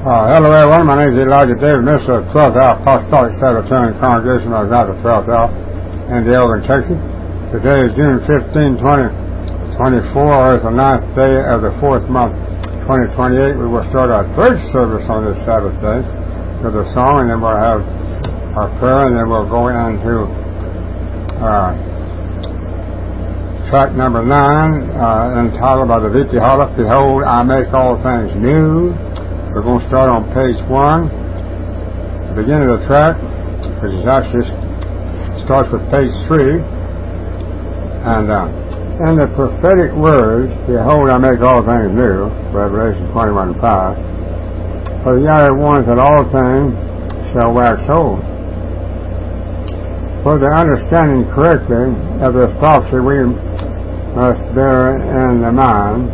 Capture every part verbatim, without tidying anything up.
Uh, hello everyone, my name is Elijah David, minister of the twelfth Hour Apostolic Sabbatarian Congregation. I was out of the twelfth Hour in Elgin, Texas. Today is June fifteenth, twenty twenty-four, it's the ninth day of the fourth month, twenty twenty-eight. We will start our third service on this Sabbath day with a song, and then we'll have our prayer, and then we'll go into uh, track number nine, uh, entitled by the Viti Holla, Behold, I Make All Things New. We're going to start on page one, the beginning of the track, which is actually starts with page three. And uh, in the prophetic words, behold, I make all things new, Revelation twenty-one five, for the other ones that all things shall wax old. For the understanding correctly of this prophecy, we must bear in the mind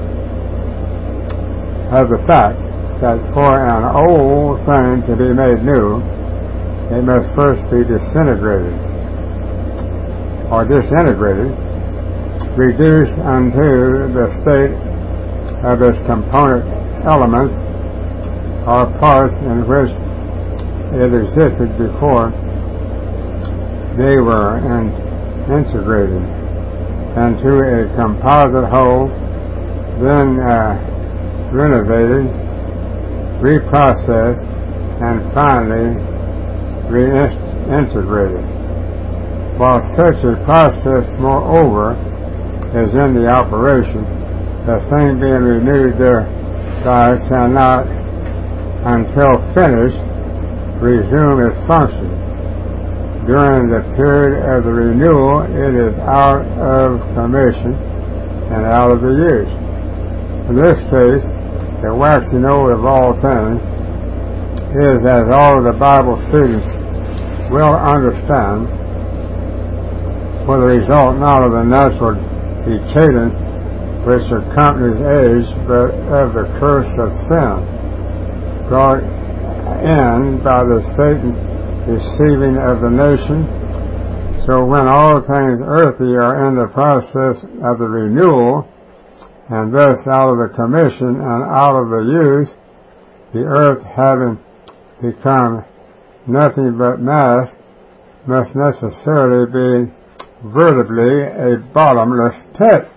of the fact that for an old thing to be made new, it must first be disintegrated, or disintegrated, reduced unto the state of its component elements, or parts in which it existed before they were in, integrated into a composite whole, then uh, renovated, reprocessed, and finally reintegrated. While such a process, moreover, is in the operation, the thing being renewed thereby cannot, until finished, resume its function. During the period of the renewal, it is out of commission and out of the use. In this case, the waxing old of all things is, as all of the Bible students will understand, for the result not of the natural decadence which accompanies age, but of the curse of sin, brought in by the Satan's deceiving of the nation. So when all things earthly are in the process of the renewal, and thus out of the commission and out of the use, the earth having become nothing but mass, must necessarily be vertically a bottomless pit.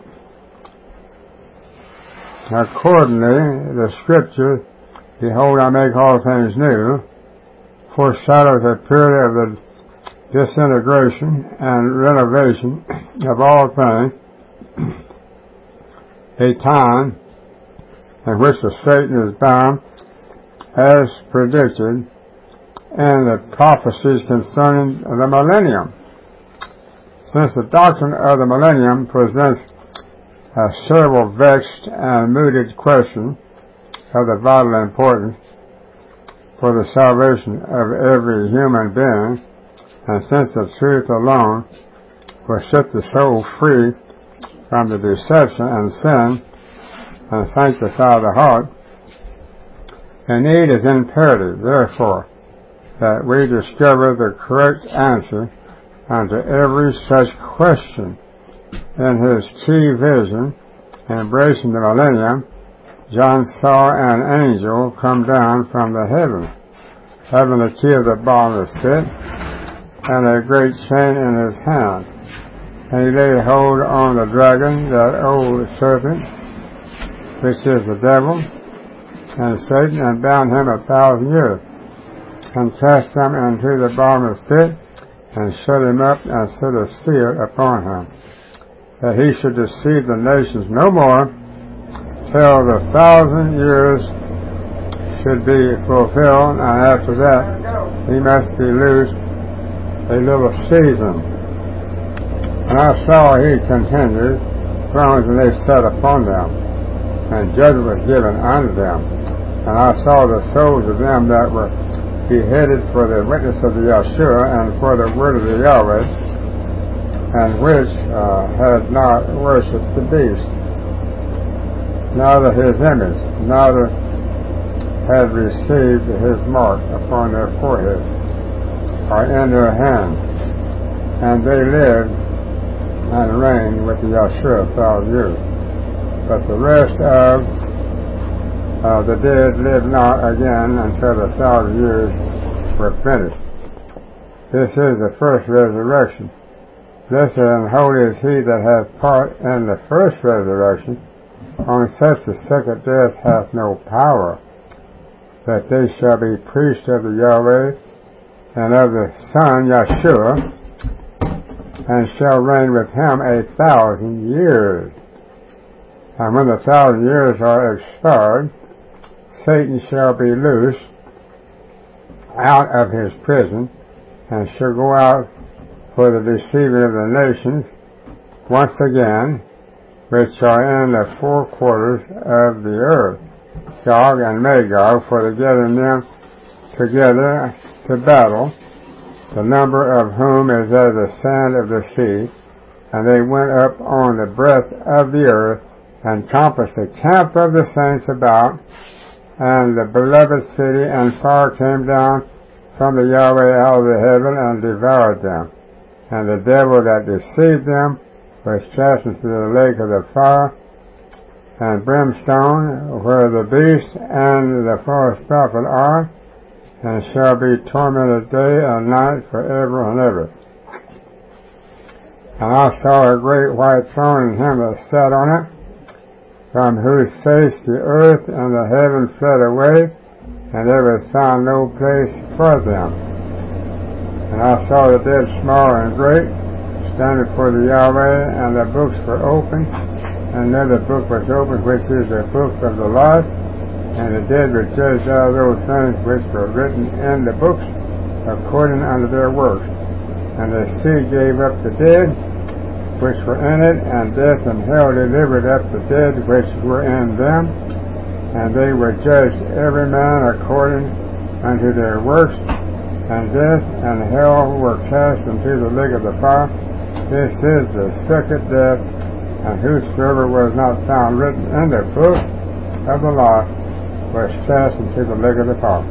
Accordingly, the scripture, behold, I make all things new, foreshadows a period of the disintegration and renovation of all things, a time in which the Satan is bound, as predicted in the prophecies concerning the millennium. Since the doctrine of the millennium presents a several vexed and mooted question of the vital importance for the salvation of every human being, and since the truth alone will set the soul free from the deception and sin and sanctify the heart, the need is imperative, therefore, that we discover the correct answer unto every such question. In his key vision, embracing the millennium, John saw an angel come down from the heaven, having the key of the bottomless pit and a great chain in his hand. And he laid hold on the dragon, that old serpent, which is the devil, and Satan, and bound him a thousand years, and cast him into the bottomless pit, and shut him up, and set a seal upon him, that he should deceive the nations no more, till the thousand years should be fulfilled, and after that he must be loosed a little season. And I saw, he continued, thrones, and they sat upon them, and judgment was given unto them. And I saw the souls of them that were beheaded for the witness of the Yeshua and for the word of the Yahweh, and which uh, had not worshipped the beast, neither his image, neither had received his mark upon their foreheads or in their hands. And they lived and reigned with the Yeshua a thousand years. But the rest of uh, the dead live not again until the thousand years were finished. This is the first resurrection. Blessed and holy is he that hath part in the first resurrection. On such the second death hath no power, that they shall be priests of the Yahweh and of the Son Yeshua, and shall reign with him a thousand years. And when the thousand years are expired, Satan shall be loosed out of his prison, and shall go out for the deceiving of the nations once again, which are in the four quarters of the earth, Gog and Magog, for the gathering them together to battle, the number of whom is as the sand of the sea. And they went up on the breadth of the earth, and compassed the camp of the saints about, and the beloved city, and fire came down from the Yahweh out of the heaven, and devoured them. And the devil that deceived them was cast into the lake of the fire and brimstone, where the beast and the false prophet are, and shall be tormented day and night forever and ever. And I saw a great white throne, and him that sat on it, from whose face the earth and the heaven fled away, and there was found no place for them. And I saw the dead small and great, standing before the Yahweh, and the books were opened, and another book was opened, which is the book of the life, and the dead were judged out of those things which were written in the books, according unto their works. And the sea gave up the dead which were in it, and death and hell delivered up the dead which were in them, and they were judged every man according unto their works, and death and hell were cast into the lake of the fire. This is the second death, and whosoever was not found written in the book of the life was cast into the lake of the fire.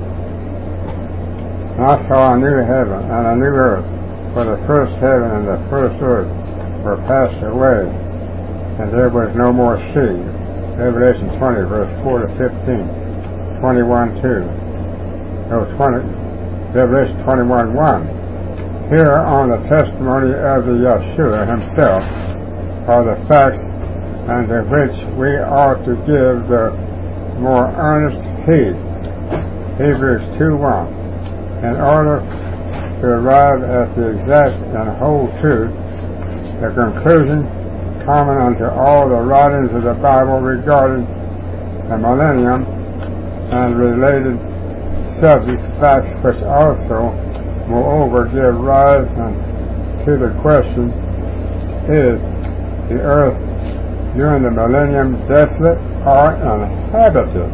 And I saw a new heaven and a new earth, for the first heaven and the first earth were passed away, and there was no more sea. Revelation twenty, verse four to fifteen, twenty-one two, no, twenty, Revelation twenty-one one. Here on the testimony of the Yeshua himself are the facts unto which we ought to give the more earnest heed. Hebrews two one. In order to arrive at the exact and whole truth, the conclusion common unto all the writings of the Bible regarding the millennium and related subjects, facts which also, moreover, give rise to the question, is the earth during the millennium desolate or inhabited?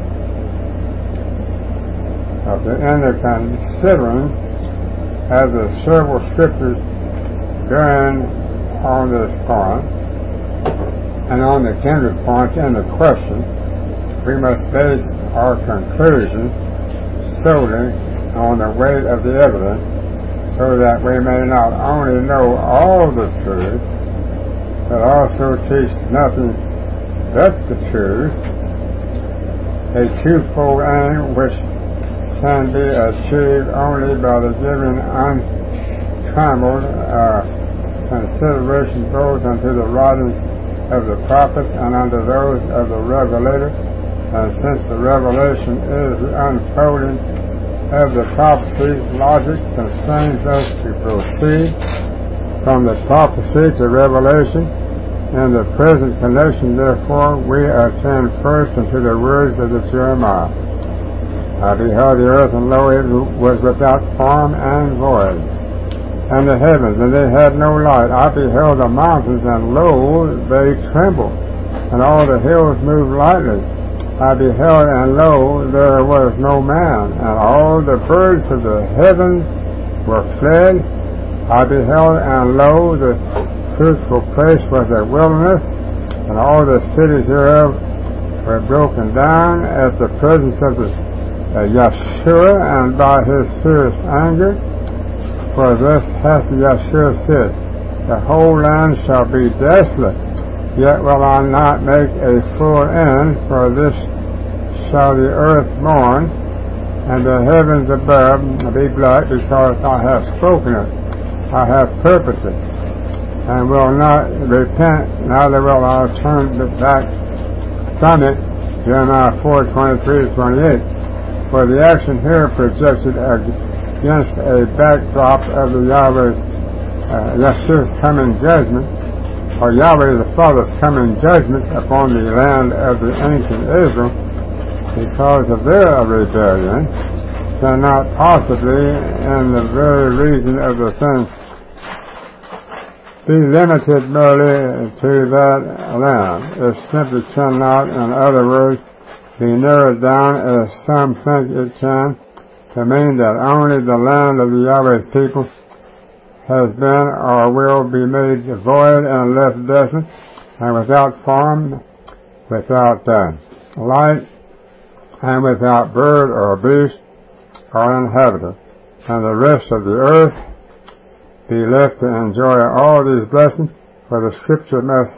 At the end of considering, as the several scriptures bearing on this point, and on the kindred points in the question, we must base our conclusion solely on the weight of the evidence, so that we may not only know all the truth, but also teach nothing but the truth, a twofold aim which can be achieved only by the giving untrammeled uh, consideration both unto the writings of the prophets and unto those of the Revelator. And since the revelation is the unfolding of the prophecies, logic constrains us to proceed from the prophecy to revelation. In the present connection, therefore, we attend first unto the words of the Jeremiah. I beheld the earth, and lo, it was without form and void, and the heavens, and they had no light. I beheld the mountains, and lo, they trembled, and all the hills moved lightly. I beheld, and lo, there was no man, and all the birds of the heavens were fled. I beheld, and lo, the fruitful place was a wilderness, and all the cities thereof were broken down at the presence of the uh, Yeshua, and by his fierce anger. For thus hath Yeshua said, the whole land shall be desolate, yet will I not make a full end, for this shall the earth mourn, and the heavens above be black, because I have spoken it, I have purposed it, and will not repent, neither will I turn back from it. Jeremiah four, twenty-three to twenty-eight. For the action here projected against a backdrop of the Yahweh's uh, Yahshua coming judgment, or Yahweh the Father's coming judgment upon the land of the ancient Israel, because of their rebellion, cannot possibly, in the very reason of the thing, be limited merely to that land. It simply cannot, in other words, be narrowed down, as some think it can, to mean that only the land of the Yahweh's people has been or will be made void and left desolate, and without farm, without uh, light, and without bird or beast or inhabitant, and the rest of the earth be left to enjoy all these blessings. For the scripture must,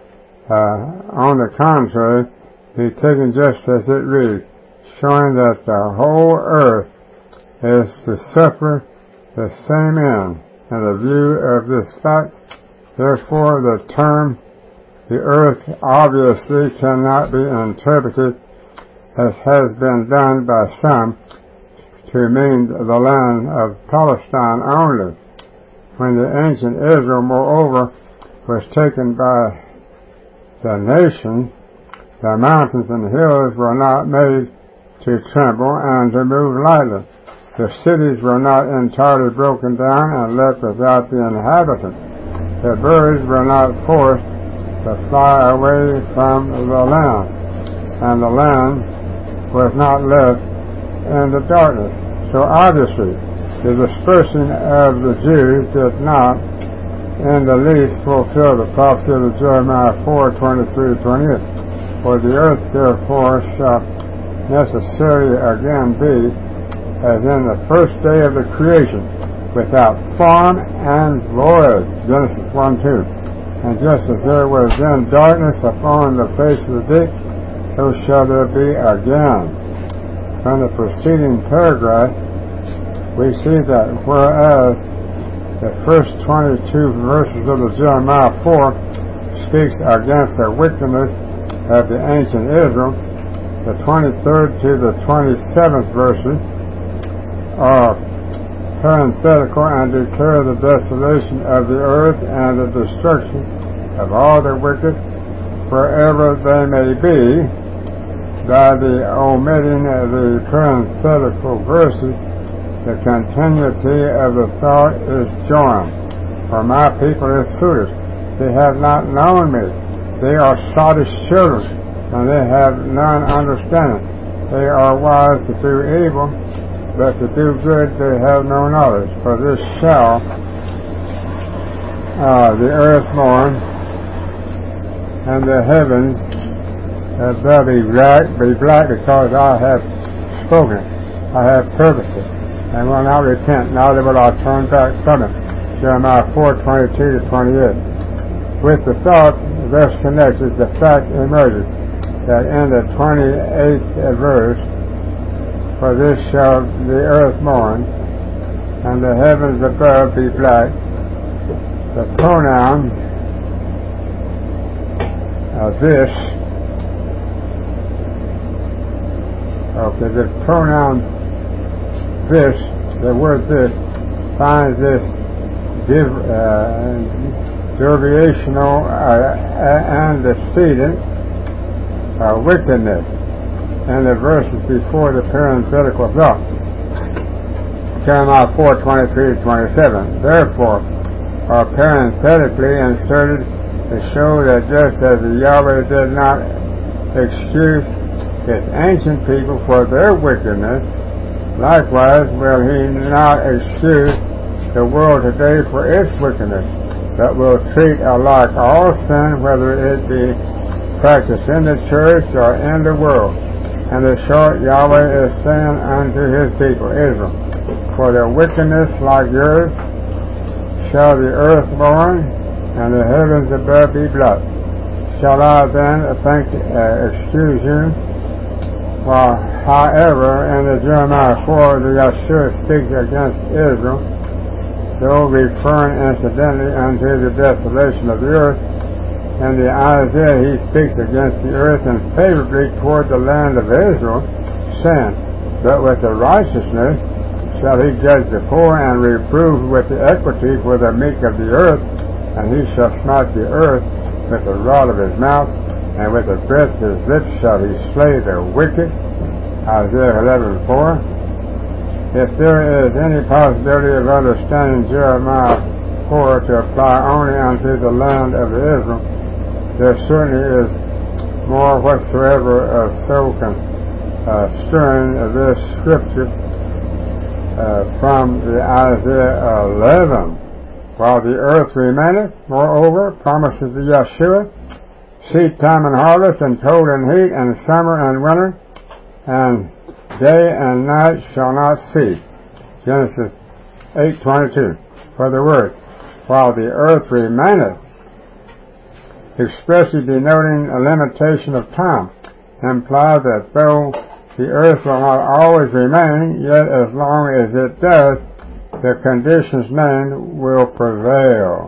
uh, on the contrary, be taken just as it reads, showing that the whole earth is to suffer the same end. In the view of this fact, therefore, the term the earth obviously cannot be interpreted, as has been done by some, to mean the land of Palestine only, when the ancient Israel, moreover, was taken by the nation. The mountains and hills were not made to tremble and to move lightly. The cities were not entirely broken down and left without the inhabitant. The birds were not forced to fly away from the land, and the land was not left in the darkness. So obviously, the dispersing of the Jews did not in the least fulfill the prophecy of Jeremiah four, twenty-three to twenty-eight. For the earth therefore shall necessarily again be, as in the first day of the creation, without form and void. Genesis one, two. And just as there was then darkness upon the face of the deep, so shall there be again. From the preceding paragraph, we see that whereas the first twenty-two verses of the Jeremiah four speaks against the wickedness of the ancient Israel, the twenty-third to the twenty-seventh verses are parenthetical and declare the desolation of the earth and the destruction of all the wicked wherever they may be. By the omitting of the parenthetical verses, the continuity of the thought is joined. For my people is foolish. They have not known me. They are sottish children, and they have none understanding. They are wise to do evil, but to do good they have no knowledge. For this shall uh, the earth mourn, and the heavens above be black, be black, because I have spoken it, I have purposed it, and will not repent, neither will I turn back from it. Jeremiah four, twenty-two to twenty-eight. With the thought thus connected, the fact emerges that in the twenty-eighth verse, for this shall the earth mourn, and the heavens above be black, the pronoun of this, okay, the pronoun this, the word this, finds this div, uh, derivational uh, antecedent uh, wickedness in the verses before the parenthetical thought. Jeremiah four, twenty-three to twenty-seven. Therefore, are parenthetically inserted to show that just as the Yahweh did not excuse his ancient people for their wickedness, likewise will he not excuse the world today for its wickedness, but will treat alike all sin, whether it be practiced in the church or in the world. And the short Yahweh is saying unto his people Israel, for their wickedness like yours shall the earth mourn, and the heavens above be black. Shall I then think uh, excuse you Well, however, in the Jeremiah four, the Yeshua speaks against Israel, though referring incidentally unto the desolation of the earth. In the Isaiah, he speaks against the earth and favorably toward the land of Israel, saying, But with the righteousness shall he judge the poor, and reprove with the equity for the meek of the earth, and he shall smite the earth with the rod of his mouth, and with the breath of his lips shall he slay the wicked. Isaiah eleven four. If there is any possibility of understanding Jeremiah four to apply only unto the land of Israel, there certainly is more whatsoever of so construing uh, this scripture uh, from the Isaiah eleven. While the earth remaineth, moreover, promises the Yeshua, seed time and harvest, and cold and heat, and summer and winter, and day and night shall not cease. Genesis eight twenty-two. For the word, while the earth remaineth, expressly denoting a limitation of time, implies that though the earth will not always remain, yet as long as it does, the conditions named will prevail.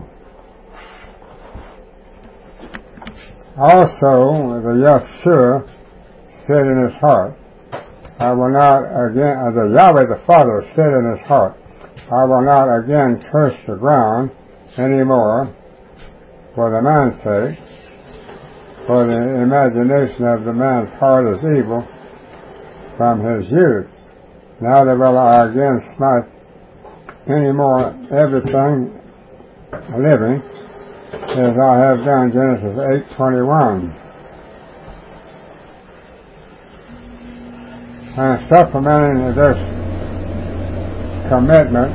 Also, the Yeshua said in his heart, I will not again, uh, the Yahweh the Father said in his heart, I will not again curse the ground anymore for the man's sake, for the imagination of the man's heart is evil from his youth. Neither will I again smite any more everything living as I have done. Genesis eight twenty-one. And supplementing this commitment,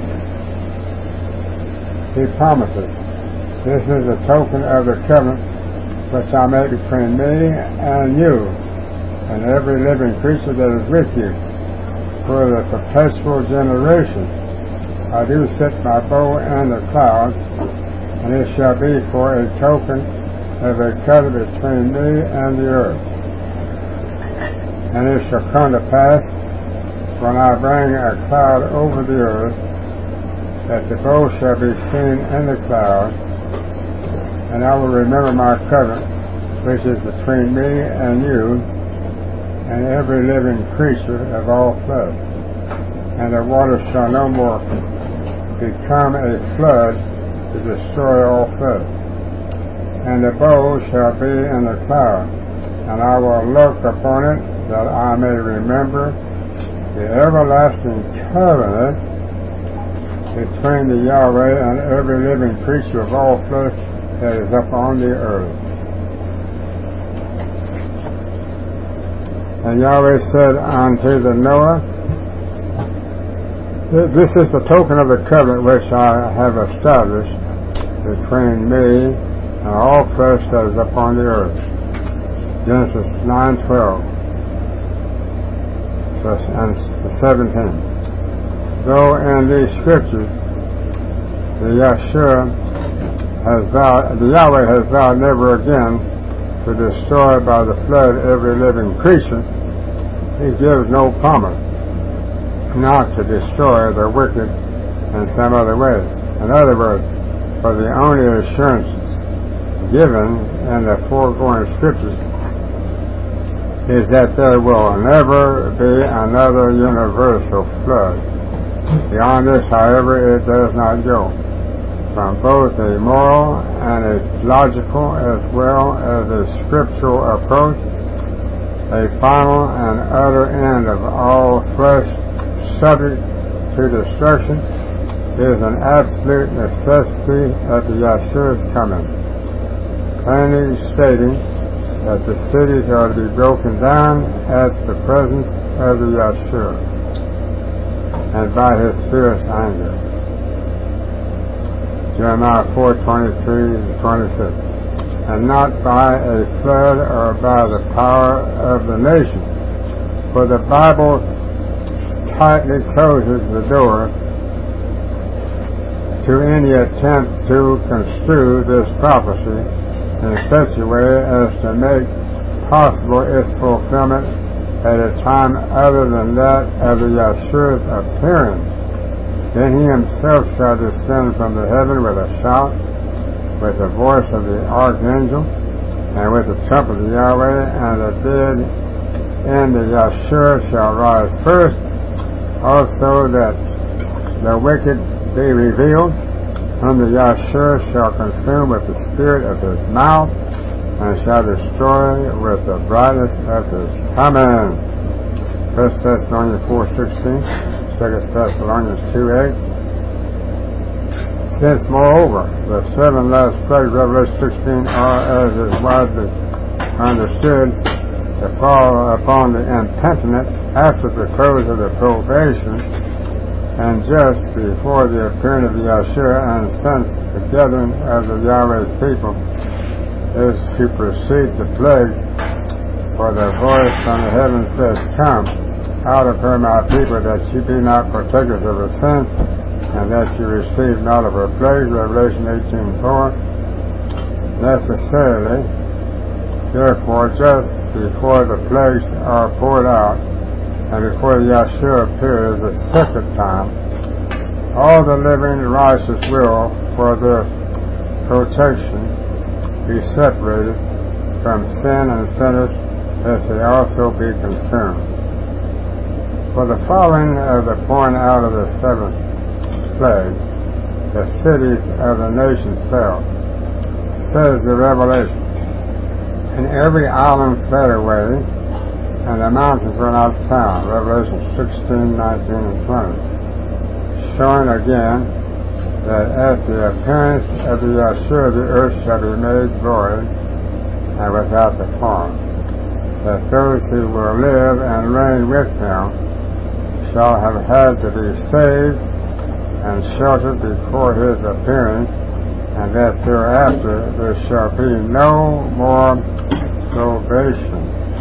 he promises, this is a token of the covenant which I make between me and you and every living creature that is with you for the perpetual generation. I do set my bow in the clouds, and it shall be for a token of a covenant between me and the earth. And it shall come to pass, when I bring a cloud over the earth, that the bow shall be seen in the cloud, and I will remember my covenant, which is between me and you, and every living creature of all flesh. And the waters shall no more become a flood to destroy all flesh. And the bow shall be in the cloud, and I will look upon it, that I may remember the everlasting covenant between the Yahweh and every living creature of all flesh that is upon the earth. And Yahweh said unto the Noah, this is the token of the covenant which I have established between me and all flesh that is upon the earth. Genesis nine twelve and seventeen. Though in these scriptures the Yeshua has vowed, the Yahweh has vowed never again to destroy by the flood every living creature, he gives no promise not to destroy the wicked in some other way. In other words, for the only assurance given in the foregoing scriptures is that there will never be another universal flood. Beyond this, however, it does not go. From both a moral and a logical as well as a scriptural approach, a final and utter end of all flesh subject to destruction is an absolute necessity at the Yeshua's coming, plainly stating that the cities are to be broken down at the presence of the Yeshua and by his fierce anger. Jeremiah four twenty-three to twenty-six. And not by a flood or by the power of the nation. For the Bible tightly closes the door to any attempt to construe this prophecy in such a way as to make possible its fulfillment at a time other than that of the Yeshua's appearance. Then he himself shall descend from the heaven with a shout, with the voice of the archangel, and with the trumpet of Yahweh, and the dead in the Yeshua shall rise first, also that the wicked be revealed, whom the Yeshua shall consume with the spirit of his mouth, and shall destroy with the brightness of his coming. First Thessalonians four sixteen, Second Thessalonians two eight. Since, moreover, the seven last plagues, Revelation sixteen, are, as is widely understood, to fall upon the impenitent after the close of the probation, and just before the appearing of Yeshua, and since the gathering of the Yahweh's people is to precede the plagues, for the voice from the heavens says, Come out of her, my people, that ye be not partakers of her sin, and that ye receive not of her plagues, Revelation eighteen four. Necessarily, therefore, just before the plagues are poured out, and before Yeshua appears a second time, all the living righteous will, for their protection, be separated from sin and sinners, lest they also be consumed. For the following of the pouring out of the seventh plague, the cities of the nations fell, says the Revelation, and every island fled away, and the mountains were not found, Revelation sixteen, nineteen, and twenty, showing again that at the appearance of the Yeshua the earth shall be made void and without the form, that those who will live and reign with him shall have had to be saved and sheltered before his appearing, and that thereafter there shall be no more probation.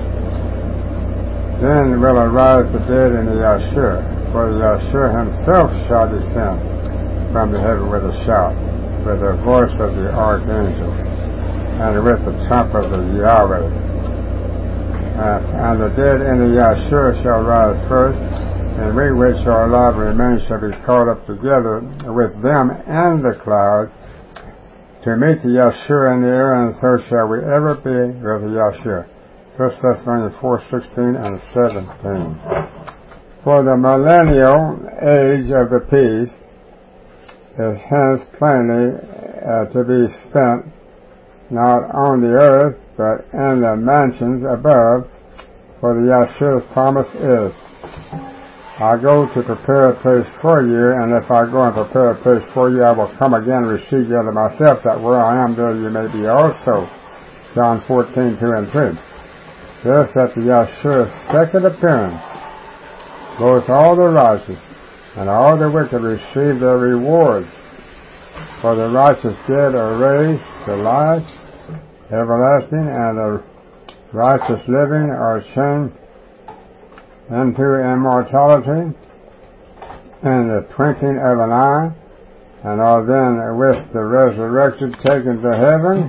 Then will arise the dead in the Yeshua, for the Yeshua himself shall descend from the heaven with a shout, with the voice of the archangel, and with the trumpet of the Yahweh. Uh, and the dead in the Yeshua shall rise first, and we which are alive and remain shall be caught up together with them in the clouds to meet the Yeshua in the air, and so shall we ever be with the Yeshua. First Thessalonians four sixteen and seventeen. For the millennial age of the peace is hence plainly uh, to be spent not on the earth, but in the mansions above, for the Yeshua's promise is, I go to prepare a place for you, and if I go and prepare a place for you, I will come again and receive you unto myself, that where I am, there you may be also. John fourteen, two and three. Thus, at the Yeshua's second appearance, both all the righteous and all the wicked receive their rewards. For the righteous dead are raised to life everlasting, and the righteous living are changed into immortality in the twinkling of an eye, and are then with the resurrected taken to heaven.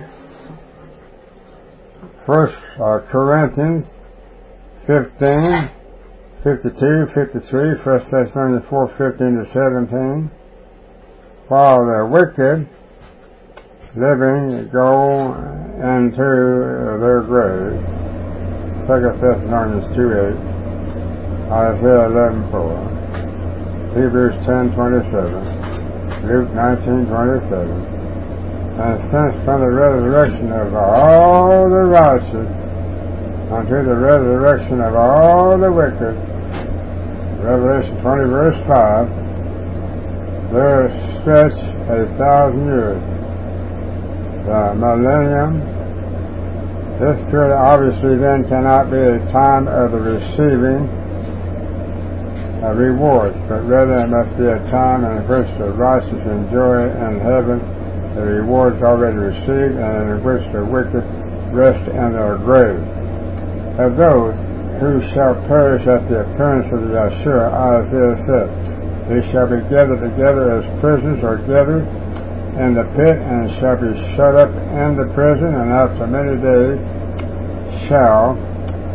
First uh, Corinthians fifteen, fifty-two, fifty-three, First Thessalonians four, fifteen to seventeen. While the wicked living go into their grave, Second Thessalonians two eight, Isaiah eleven four, Hebrews ten twenty-seven, Luke nineteen twenty-seven. And since from the resurrection of all the righteous unto the resurrection of all the wicked, Revelation twenty verse five, there stretch a thousand years. The millennium, this period obviously then cannot be a time of the receiving of rewards, but rather it must be a time in which the righteous enjoy in heaven the rewards already received, and in which the wicked rest in their graves. Of those who shall perish at the appearance of the Yeshua, Isaiah said, they shall be gathered together as prisoners are gathered in the pit, and shall be shut up in the prison, and after many days shall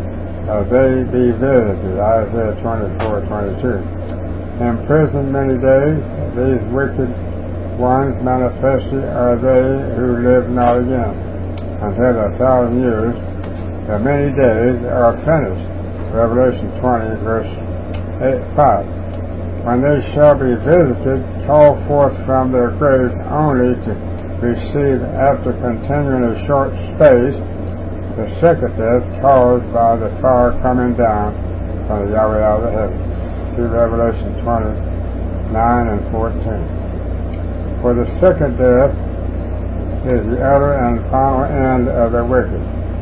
uh, they be visited. Isaiah twenty-four twenty-two. Imprisoned many days, these wicked ones manifestly are they who live not again until the thousand years, the many days are finished. Revelation twenty, verse eight, five. When they shall be visited, called forth from their graves only to receive, after continuing a short space, the second death caused by the fire coming down from the Yahweh out of the heavens. See Revelation twenty-nine and fourteen. For the second death is the utter and final end of the wicked.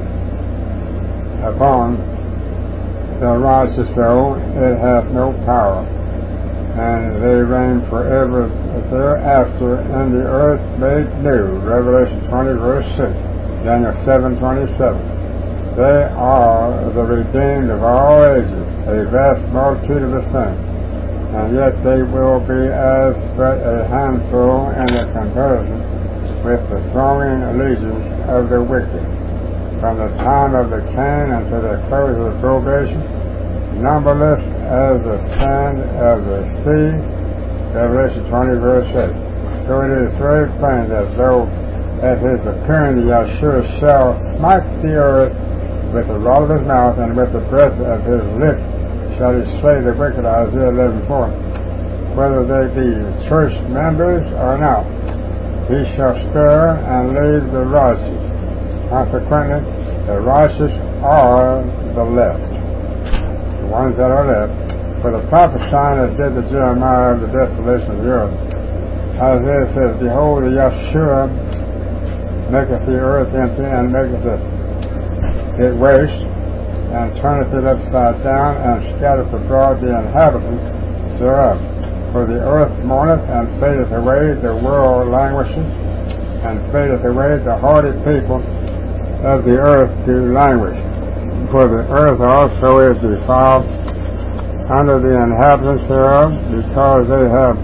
Upon the righteous, though, it hath no power, and they reign forever thereafter in the earth made new. Revelation twenty, verse six. Daniel seven twenty-seven. They are the redeemed of all ages, a vast multitude of the saints, and yet they will be as but a handful in the comparison with the thronging legions of the wicked. From the time of the Cain until the close of the probation, numberless as the sand of the sea. Revelation twenty, verse eight. So it is very plain that though at his appearing the Yahshua shall smite the earth with the rod of his mouth, and with the breath of his lips shall he slay the wicked. Isaiah eleven four. Whether they be church members or not, he shall spare and leave the righteous. Consequently, the righteous are the left, the ones that are left. For the prophesying as did the Jeremiah of the desolation of the earth. Isaiah says, Behold, the Yahshua maketh the earth empty, and maketh it, it waste, and turneth it upside down, and scattereth abroad the inhabitants thereof. For the earth mourneth, and fadeth away, the world languishes, and fadeth away, the hardy people of the earth do languish. For the earth also is defiled under the inhabitants thereof, because they have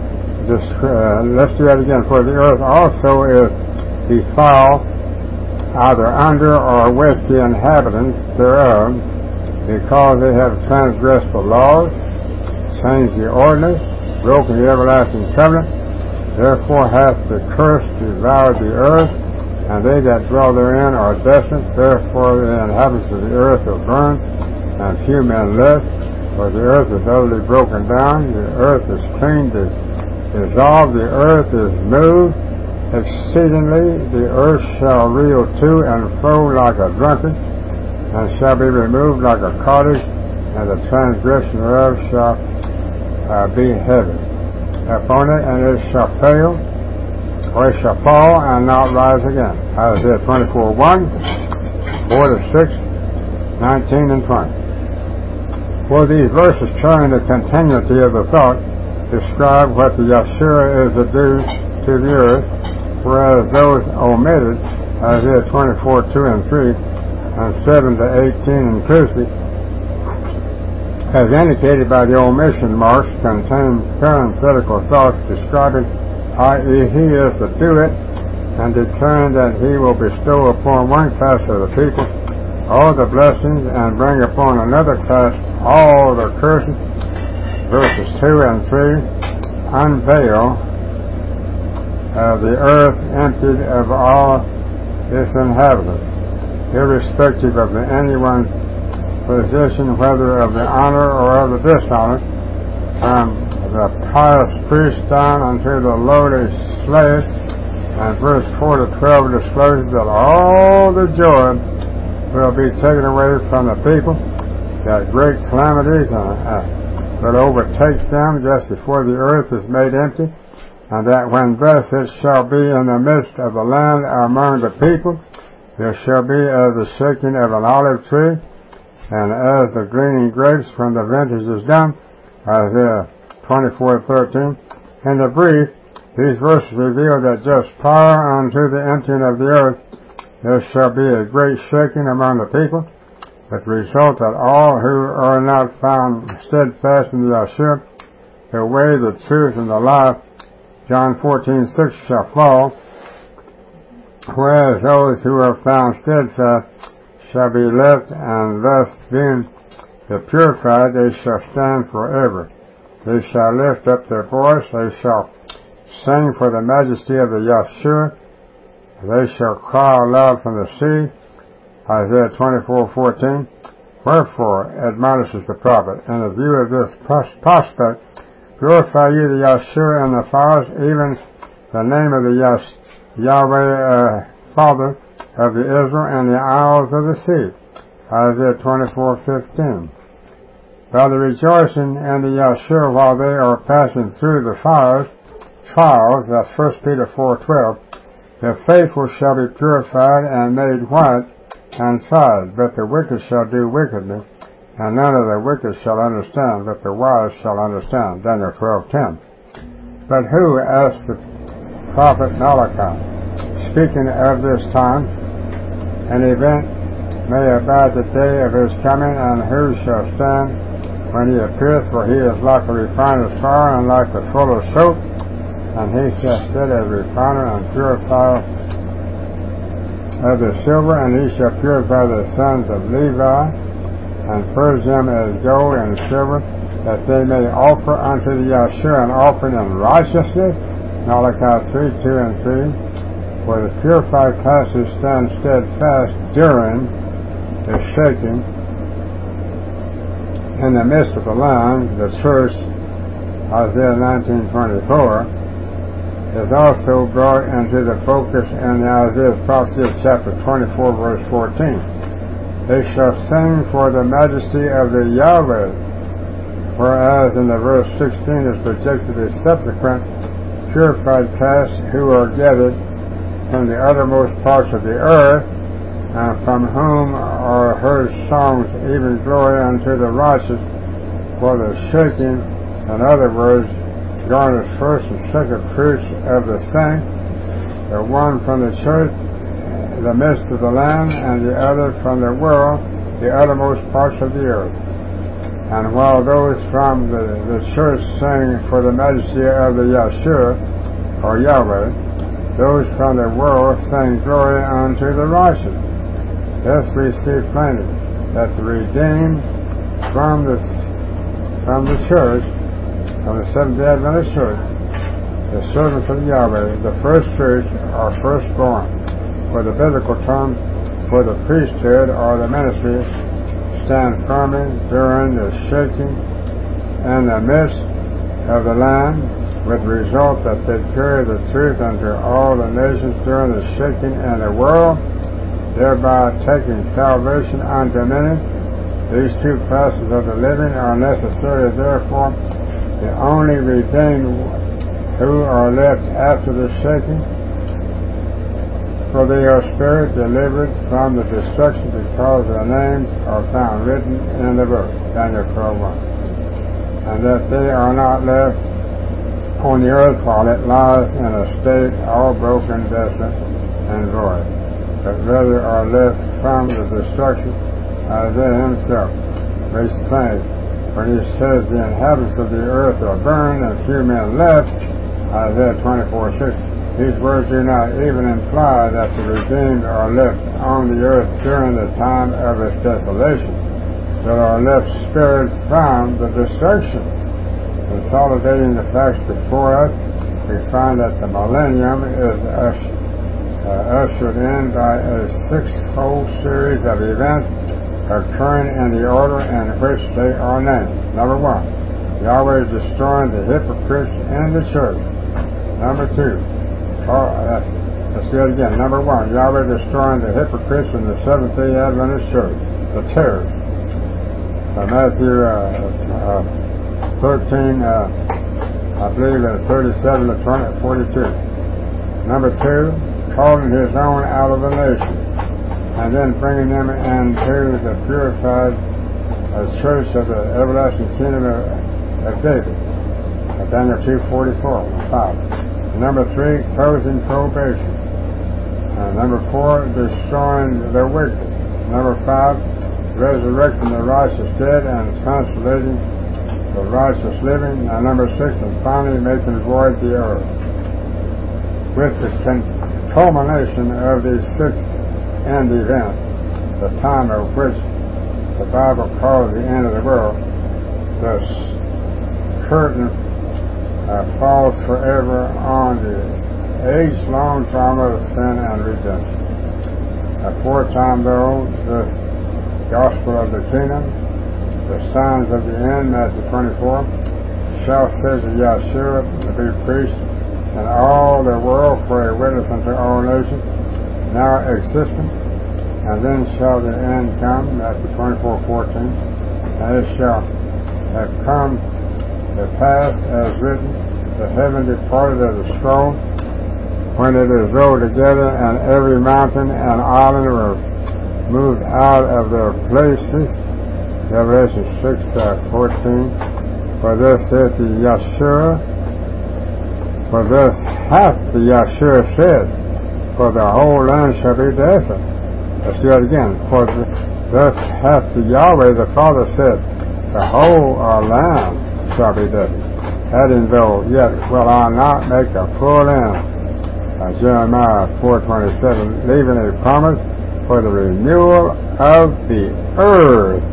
uh, let's do that again. For the earth also is defiled either under or with the inhabitants thereof, because they have transgressed the laws, changed the ordinance, broken the everlasting covenant. Therefore hath the curse devoured the earth, and they that dwell therein are desolate. Therefore the inhabitants of the earth are burned, and few men live. For the earth is utterly broken down, the earth is clean, dissolved, the earth is moved exceedingly. The earth shall reel to and fro like a drunkard, and shall be removed like a cottage, and the transgression thereof shall uh, be heavy upon it, and it shall fail, or it shall fall and not rise again. Isaiah twenty-four one, four to six, nineteen and twenty. For these verses, showing the continuity of the thought, describe what the Yahshua is to do to the earth, whereas those omitted, Isaiah twenty-four two and three, and seven to eighteen inclusive, as indicated by the omission marks, contain parenthetical thoughts describing that is he is to do it, and declaring that he will bestow upon one class of the people all the blessings, and bring upon another class all the curses. Verses two and three unveil uh, the earth emptied of all its inhabitants, irrespective of the, anyone's position, whether of the honor or of the dishonor, from the pious priest down unto the lowly slave. And verse four to twelve discloses that all the joy will be taken away from the people, that great calamities uh, uh, will overtake them just before the earth is made empty, and that when thus it shall be in the midst of the land among the people, there shall be as the shaking of an olive tree, and as the gleaning grapes when the vintage is done. Isaiah twenty-four thirteen. In the brief, these verses reveal that just prior unto the emptying of the earth, there shall be a great shaking among the people, with the result that all who are not found steadfast in the Yahshua, the way, the truth, and the life, John fourteen six, shall fall, whereas those who are found steadfast shall be left, and thus being purified, they shall stand forever. They shall lift up their voice, they shall sing for the majesty of the Yahshua, they shall cry aloud from the sea. Isaiah twenty-four fourteen. Wherefore, admonishes the prophet, in the view of this prospect, glorify ye the Yahshua in the fires, even the name of the Yah- Yahweh uh, Father of the Israel and the isles of the sea. Isaiah twenty-four fifteen. By the rejoicing in the Yahshua while they are passing through the fires, trials, that's First Peter four twelve, the faithful shall be purified and made white and tried, but the wicked shall do wickedly, and none of the wicked shall understand, but the wise shall understand. Daniel twelve ten. But who, asked the prophet Malachi, speaking of this time, an event may abide the day of his coming, and who shall stand when he appeareth? For he is like a refiner's fire, and like the fuller's soap, and he shall sit as refiner and purifier of the silver, and he shall purify the sons of Levi, and purge them as gold and silver, that they may offer unto the Yahshua an offering in righteousness. Malachi three two and three. For the purified classes stand steadfast during the shaking in the midst of the land. The church, Isaiah nineteen twenty-four, is also brought into the focus in the Isaiah prophecy of chapter twenty-four, verse fourteen. They shall sing for the majesty of the Yahweh, whereas in the verse sixteen is projected a subsequent purified class who are gathered from the uttermost parts of the earth, and from whom are heard songs, even glory unto the righteous, for the shaking, in other words, garners first and second fruits of the saints, the one from the church, the midst of the land, and the other from the world, the uttermost parts of the earth. And while those from the, the church sing for the majesty of the Yahshua, or Yahweh, those from the world sing glory unto the righteous. Thus we see plainly that the redeemed from the, from the church, from the Seventh-day Adventist Church, the servants of Yahweh, the first fruits, are firstborn. For the biblical term for the priesthood or the ministry, stand firmly during the shaking in the midst of the land, with the result that they carry the truth unto all the nations during the shaking in the world, thereby taking salvation unto many. These two classes of the living are necessary, therefore, the only redeemed who are left after the shaking, for they are spirit delivered from the destruction, because their names are found written in the book, Daniel twelve one, and that they are not left on the earth while it lies in a state all broken, desolate, and void, but rather are left from the destruction. Isaiah himself makes plain when he says the inhabitants of the earth are burned and few men left. Isaiah twenty-four six. These words do not even imply that the redeemed are left on the earth during the time of its desolation, but are left spared from the destruction. Consolidating the facts before us, we find that the millennium is usher, uh, ushered in by a six-fold series of events occurring in the order in which they are named. Number one, Yahweh is destroying the hypocrites in the church. Number two, oh, that's, let's do it again. Number one, Yahweh destroying the hypocrites in the Seventh-day Adventist church, the terror. Uh, Matthew uh, uh, thirteen, uh, I believe, uh, thirty-seven to forty-two. Number two, calling his own out of the nation, and then bringing them into the purified uh, church of the everlasting kingdom of, of David. Uh, Daniel two forty-four, five. Number three, closing probation. Uh, number four, destroying the wicked. Number five, resurrecting the righteous dead and consolating the righteous living. And number six, and finally making void the earth. With the culmination of these six end events, the time of which the Bible calls the end of the world, the curtain uh, falls forever on the age-long drama of sin and redemption. Aforetime, though, this gospel of the kingdom, the signs of the end, Matthew twenty-four, shall say to Yahshua to be preached in all the world for a witness unto all nations, now existing, and then shall the end come, Matthew twenty-four fourteen, and it shall have come to pass as written, the heaven departed as a scroll, when it is rolled together, and every mountain and island were moved out of their places. Revelation six fourteen. For thus saith the Yahshua, for thus hath the Yahshua said, for the whole land shall be desolate. Let's do it again. For the, thus hath the Yahweh the Father said, the whole uh, land shall be desolate. Adding, though, yet will I not make a full end. Uh, Jeremiah four twenty-seven, leaving a promise for the renewal of the earth.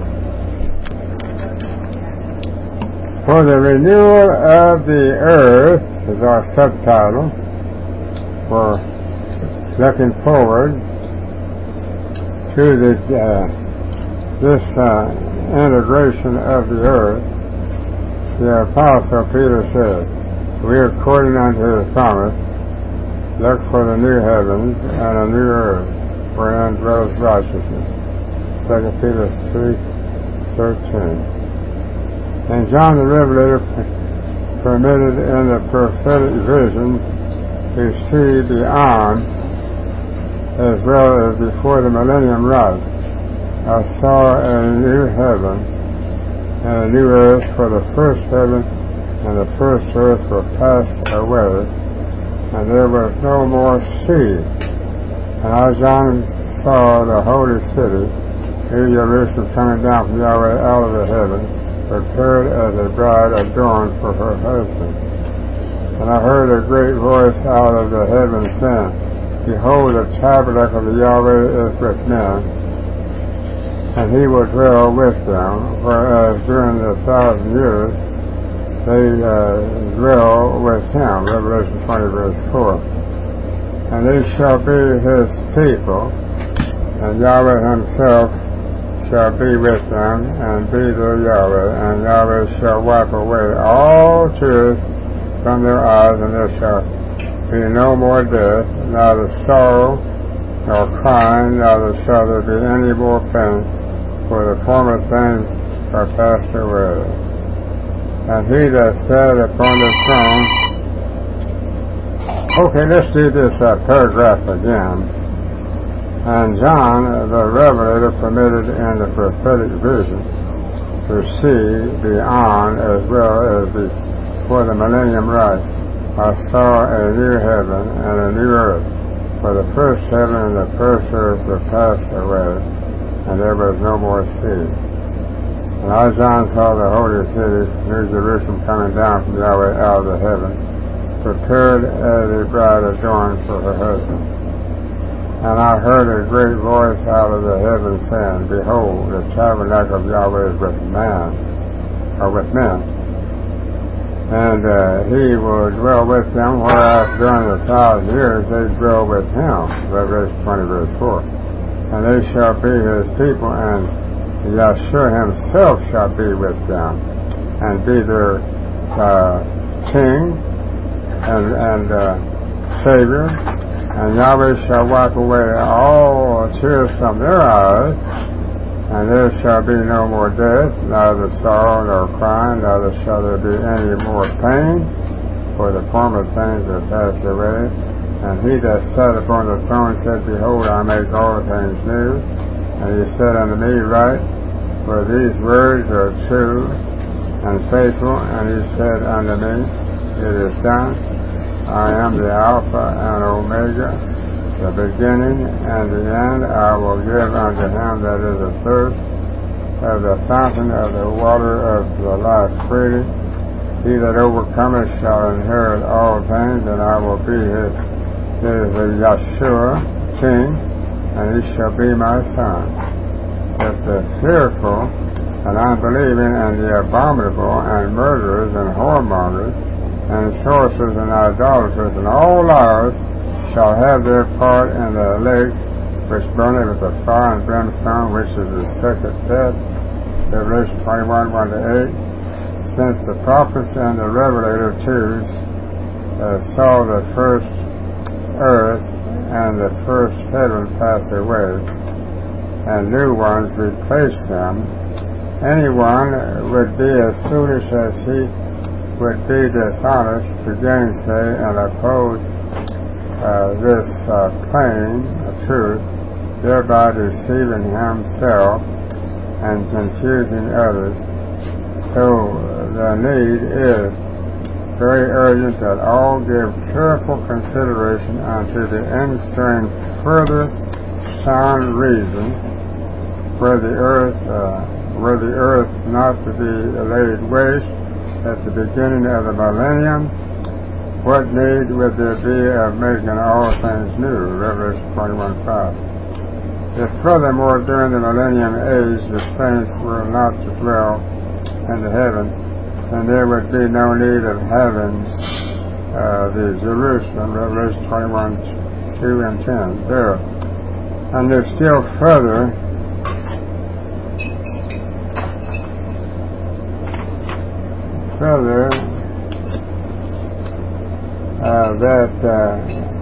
For the renewal of the earth is our subtitle for looking forward to the uh, this uh, integration of the earth. The Apostle Peter said, we according unto his promise look for the new heavens and a new earth, wherein dwells righteousness. Second Peter three thirteen. And John the Revelator permitted in the prophetic vision to see beyond as well as before the millennium rise. I saw a new heaven and a new earth, for the first heaven and the first earth were passed away, and there was no more sea. And I, John, saw the holy city, New Jerusalem, coming down from Yahweh out of the heaven, prepared as a bride adorned for her husband. And I heard a great voice out of the heaven saying, behold, the tabernacle of Yahweh is with men, and he will dwell with them, whereas during the thousand years they uh, dwell with him, Revelation twenty verse four. And they shall be his people, and Yahweh himself shall be with them, and be their Yahweh, and Yahweh shall wipe away all tears from their eyes, and there shall be no more death, neither sorrow, nor crying, neither shall there be any more pain, for the former things are passed away. And he that sat upon the throne. Okay, let's do this uh, paragraph again. And John the Revelator permitted in the prophetic vision to see beyond as well as before the millennium rise. I saw a new heaven and a new earth, for the first heaven and the first earth were passed away, and there was no more sea. And I, John, saw the holy city, New Jerusalem, coming down from Yahweh out of the heaven, prepared as a bride adorned for her husband. And I heard a great voice out of the heaven saying, behold, the tabernacle of Yahweh is with man, or with men, and uh, he will dwell with them, whereas during the thousand years they dwell with him, Revelation twenty verse four. And they shall be his people, and Yahshua himself shall be with them, and be their uh, king and, and uh, savior, and Yahweh shall wipe away all tears from their eyes, and there shall be no more death, neither sorrow nor crying, neither shall there be any more pain, for the former things are passed away. And he that sat upon the throne said, behold, I make all things new. And he said unto me, write, for these words are true and faithful. And he said unto me, it is done. I am the Alpha and Omega, the beginning and the end. I will give unto him that is athirst of the fountain of the water of the life freely. He that overcometh shall inherit all things, and I will be his. It is a Yahshua, King, and he shall be my son. If the fearful and unbelieving and the abominable and murderers and whoremongers and sorcerers and idolaters and all liars shall have their part in the lake which burneth with the fire and brimstone, which is the second death. Revelation twenty-one, one to eight. Since the prophets and the revelator too uh, saw the first earth and the first heaven pass away, and new ones replace them, anyone would be as foolish as he would be dishonest to gainsay and oppose uh, this uh, plain truth, thereby deceiving himself and confusing others. So the need is very urgent that all give careful consideration unto the ensuing further sound reason where the earth uh, were the earth not to be laid waste at the beginning of the millennium, what need would there be of making all things new? Revelation twenty-one, five. If furthermore during the millennium age the saints were not to dwell in the heaven, then there would be no need of having uh, the Jerusalem, Revelation twenty-one, two and ten, there. And there's still further further uh, that uh,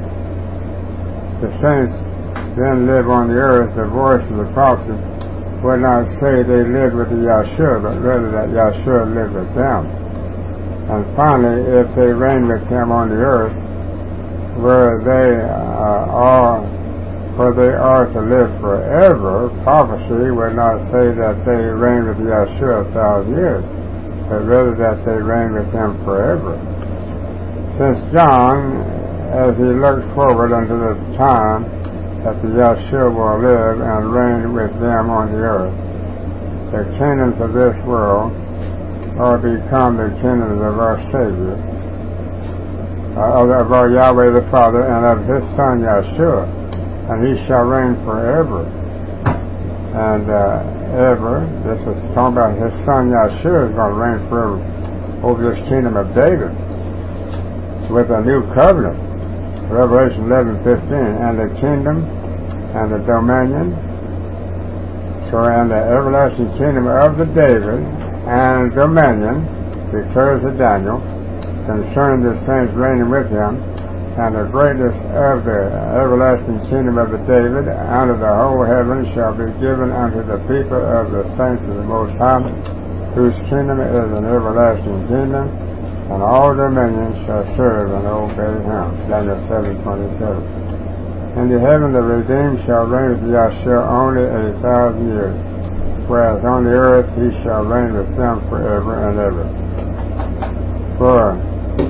the saints then live on the earth. The voice of the prophet would not say they lived with the Yahshua, but rather that Yahshua lived with them. And finally, if they reign with him on the earth, where they uh, are where they are to live forever, prophecy would not say that they reign with Yahshua a thousand years, but rather that they reign with him forever. Since John, as he looked forward unto the time that the Yahshua will live and reign with them on the earth, the kingdoms of this world are become the kingdoms of our Savior, uh, of, of our Yahweh the Father, and of his Son Yahshua, and he shall reign forever and uh, ever. This is talking about his son Yahshua is going to reign forever over this kingdom of David with a new covenant. Revelation eleven, fifteen. And the kingdom and the dominion, so and the everlasting kingdom of the David and dominion, declares the Daniel, concerning the saints reigning with him, and the greatness of the everlasting kingdom of the David under the whole heaven shall be given unto the people of the saints of the Most High, whose kingdom is an everlasting kingdom, and all dominions shall serve and obey him. Daniel seven, twenty-seven. In the heaven the redeemed shall reign with Yahshua only a thousand years, whereas on the earth he shall reign with them forever and ever. For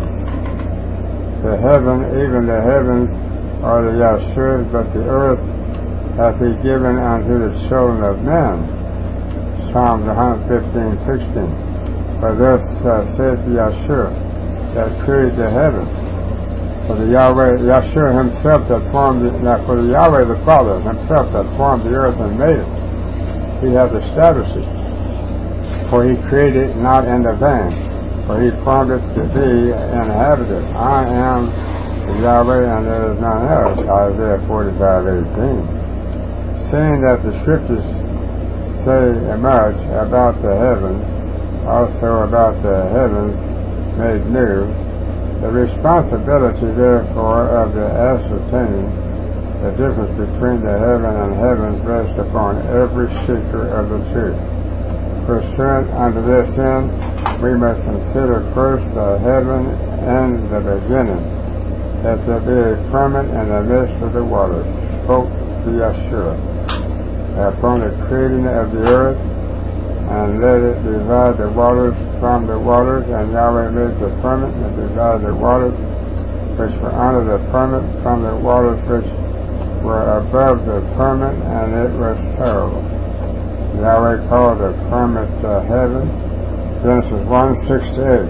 the heaven, even the heavens, are the Yahshua's, but the earth hath he given unto the children of men. Psalms one fifteen, sixteen. For thus uh, saith the Yahshua that created the heavens. For the Yahweh, Yahshua himself that formed the, now for the Yahweh the Father himself that formed the earth and made it, he hath established it. For he created it not in the vain, for he formed it to be inhabited. I am the Yahweh, and there is none else. Isaiah forty-five, eighteen. Seeing that the scriptures say much about the heavens, also about the heavens made new, the responsibility therefore of the ascertaining the difference between the heaven and heavens rests upon every seeker of the truth. Pursuant unto this end, we must consider first the heaven and the beginning, that there be a firmament in the midst of the waters, spoke to Yahshua, upon the creating of the earth, and let it divide the waters from the waters, and Yahweh made the firmament and divided the waters which were under the firmament from the waters which were above the firmament, and it was so. Yahweh called the firmament uh, heaven. Genesis one, six to eight.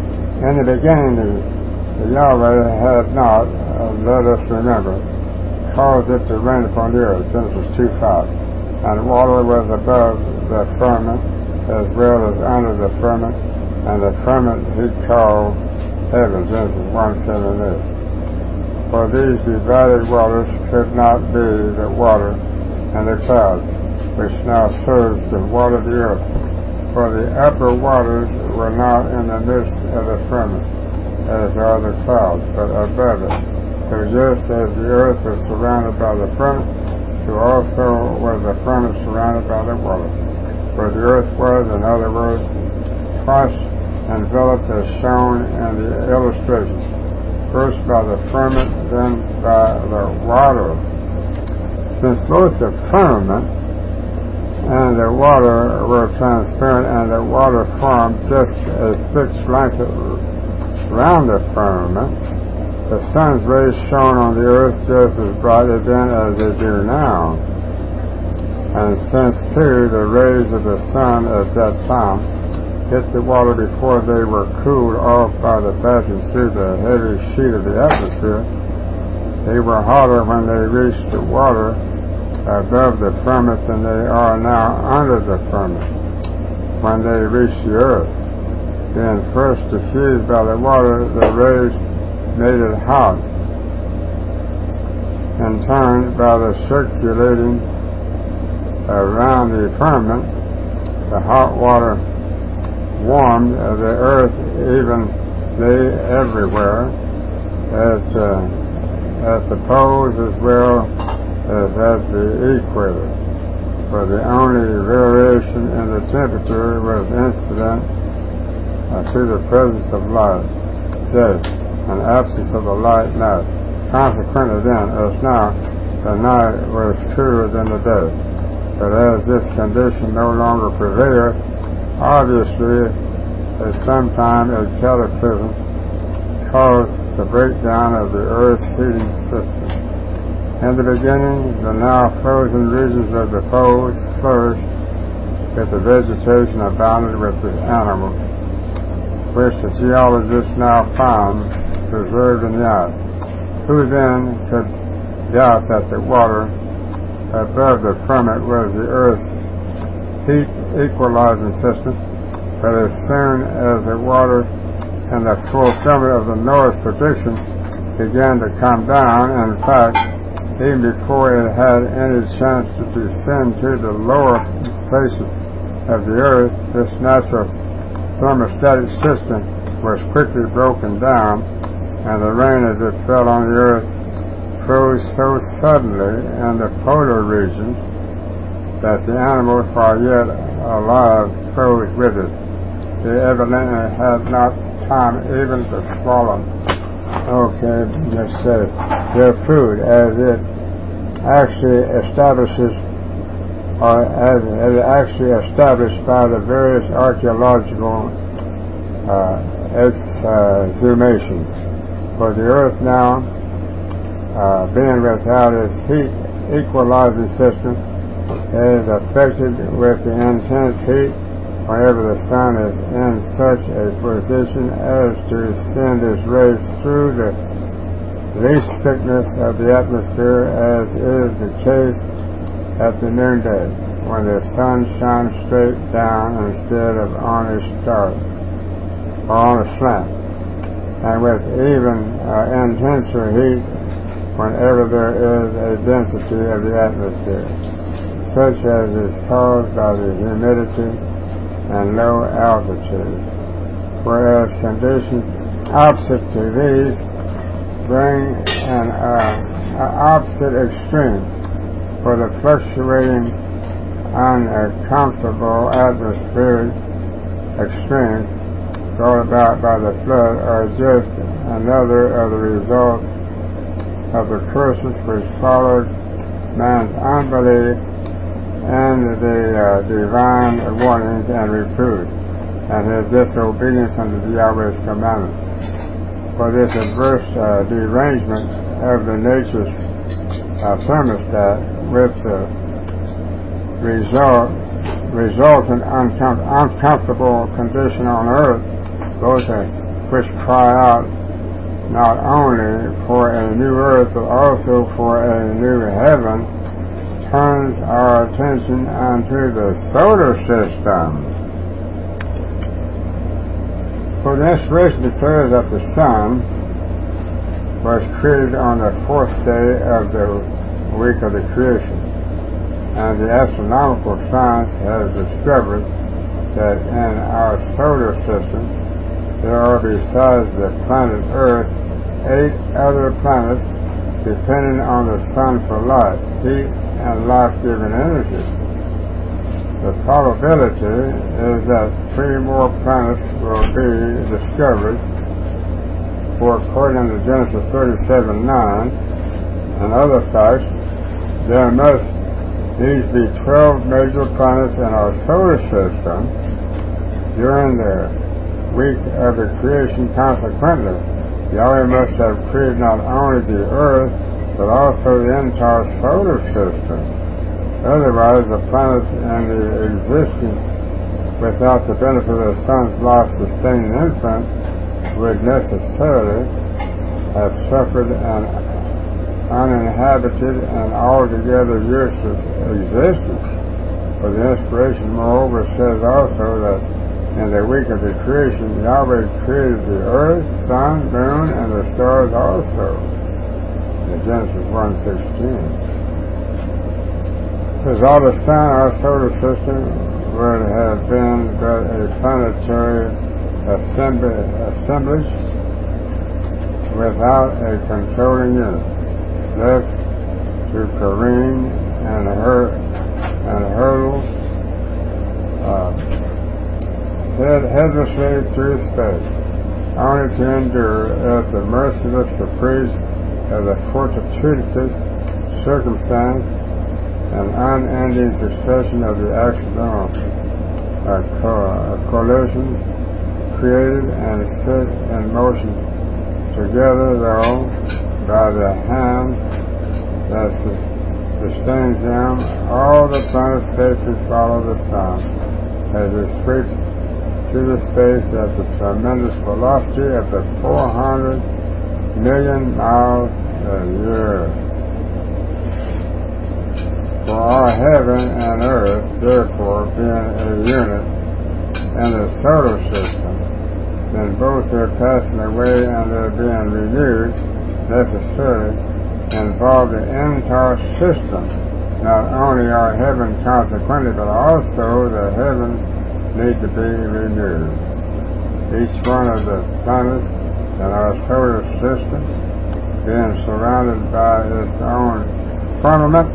In the beginning, the, the Yahweh had not, uh, let us remember, caused it to rain upon the earth. Genesis two five. And water was above the firmament as well as under the firmament, and the firmament he called heaven. Genesis one seven eight. For these divided waters could not be the water and the clouds, which now serves to water the earth. For the upper waters were not in the midst of the firmament, as are the clouds, but above it. So just as the earth was surrounded by the firmament, so also was the firmament surrounded by the water. For the earth was, in other words, crushed, enveloped as shown in the illustration, first by the firmament, then by the water. Since both the firmament and the water were transparent, and the water formed just a fixed blanket round the firmament, the sun's rays shone on the earth just as brightly then as they do now. And since, too, the rays of the sun at that time hit the water before they were cooled off by the passage through the heavy sheet of the atmosphere, they were hotter when they reached the water above the firmament than they are now under the firmament when they reach the earth. Being first diffused by the water, the rays made it hot. In turn, by the circulating around the firmament, the hot water warmed the earth evenly everywhere, at, uh, at the poles as well as at the equator, for the only variation in the temperature was incident uh, to the presence of light, day, and absence of the light night. Consequently then, as now, the night was cooler than the day. But as this condition no longer prevailed, obviously, at some time a cataclysm caused the breakdown of the Earth's heating system. In the beginning, the now frozen regions of the poles flourished with the vegetation abounded with the animals, which the geologists now find preserved in the ice. Who then could doubt that the water above the firmament was the Earth's heat equalizing system? But as soon as the water in the fulfillment of the Noah's prediction began to come down, in fact, even before it had any chance to descend to the lower places of the earth, this natural thermostatic system was quickly broken down, and the rain as it fell on the earth froze so suddenly in the polar regions that the animals, while yet alive, froze with it. They evidently had not time even to swallow. Okay, let's say their food, as it actually establishes, or as it actually established by the various archaeological uh, exhumations. For the earth now, uh, being without its heat equalizing system, is affected with the intense heat whenever the sun is in such a position as to send its rays through the least thickness of the atmosphere, as is the case at the noonday, when the sun shines straight down instead of on a star or on a slant, and with even uh, intenser heat whenever there is a density of the atmosphere, such as is caused by the humidity and low altitude, whereas conditions opposite to these bring an uh, opposite extreme, for the fluctuating uncomfortable atmospheric extremes brought about by the flood are just another of the results of the curses which followed man's unbelief and the uh, divine warnings and reproof, and his disobedience unto Yahweh's commandments. For this adverse uh, derangement of the nature's uh, thermostat, with the result, resultant uncom- uncomfortable condition on earth, both uh, which cry out not only for a new earth but also for a new heaven, turns our attention onto the solar system. For the inspiration declares that the sun was created on the fourth day of the week of the creation, and the astronomical science has discovered that in our solar system there are, besides the planet Earth, eight other planets depending on the sun for life, heat, and life-giving energy. The probability is that three more planets will be discovered, for according to Genesis thirty-seven nine and other facts, there must needs be twelve major planets in our solar system during the week of the creation. Consequently, Yahweh must have created not only the earth, but also the entire solar system. Otherwise, the planets in the existence without the benefit of the sun's life-sustaining influence would necessarily have suffered an uninhabited and altogether useless existence. For the inspiration, moreover, says also that in the week of the creation, Yahweh created the earth, sun, moon, and the stars also. In Genesis one sixteen. Without a sun, our solar system would have been but a planetary assemblage without a controlling unit, left to careen and hur and hurtle uh, head headlessly through space, only to endure at the merciless caprice of the fortuitous circumstance and unending succession of the accidental uh, co collisions created and set in motion together, though, by the hand that su sustains them. All the planets safely follow the sun as it sweeps through the space at the tremendous velocity of the four hundred million miles a year. For our heaven and earth, therefore, being a unit in the solar system, then both their passing away and their being renewed necessarily involve the entire system, not only our heaven consequently, but also the heavens need to be renewed. Each one of the planets in our solar system being surrounded by its own firmament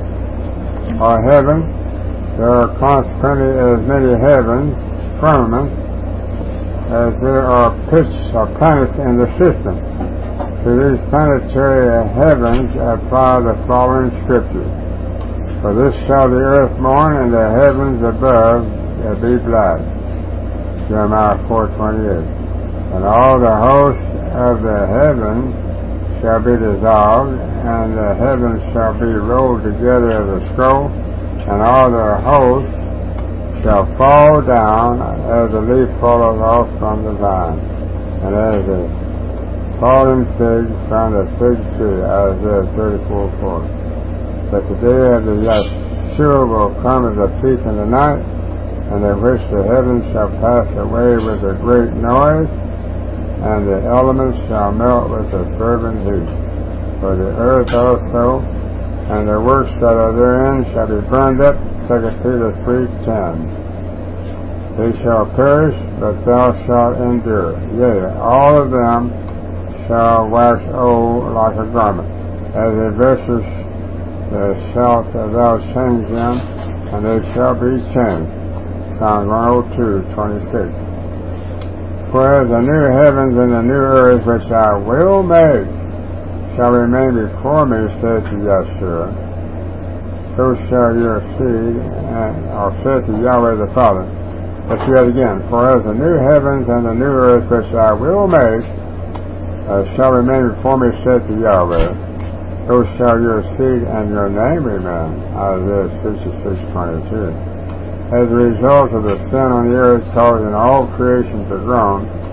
or heaven, there are consequently as many heavens, firmaments, as there are pitches or planets in the system. To these planetary heavens apply the following scriptures. For this shall the earth mourn, and the heavens above be black. Jeremiah four twenty-eight. And all the hosts of the heavens shall be dissolved, and the heavens shall be rolled together as a scroll, and all their hosts shall fall down as a leaf falleth off from the vine, and as a fallen fig from the fig tree. Isaiah thirty-four four. But the day of the Yahshua will come as a thief in the night, and in which the heavens shall pass away with a great noise, and the elements shall melt with a fervent heat. For the earth also and the works that are therein shall be burned up. Second Peter three ten. They shall perish, but thou shalt endure. Yea, all of them shall wax old like a garment. As a vesture uh, shalt thou change them, and they shall be changed. Psalm one oh two twenty-six. Whereas the new heavens and the new earth which I will make shall remain before me, said to Yahshua, so shall your seed, and, or said to Yahweh the Father. Let's read it again. For as the new heavens and the new earth which I will make uh, shall remain before me, said to Yahweh, so shall your seed and your name remain. Isaiah sixty-six twenty-two. As a result of the sin on the earth causing all creation to groan,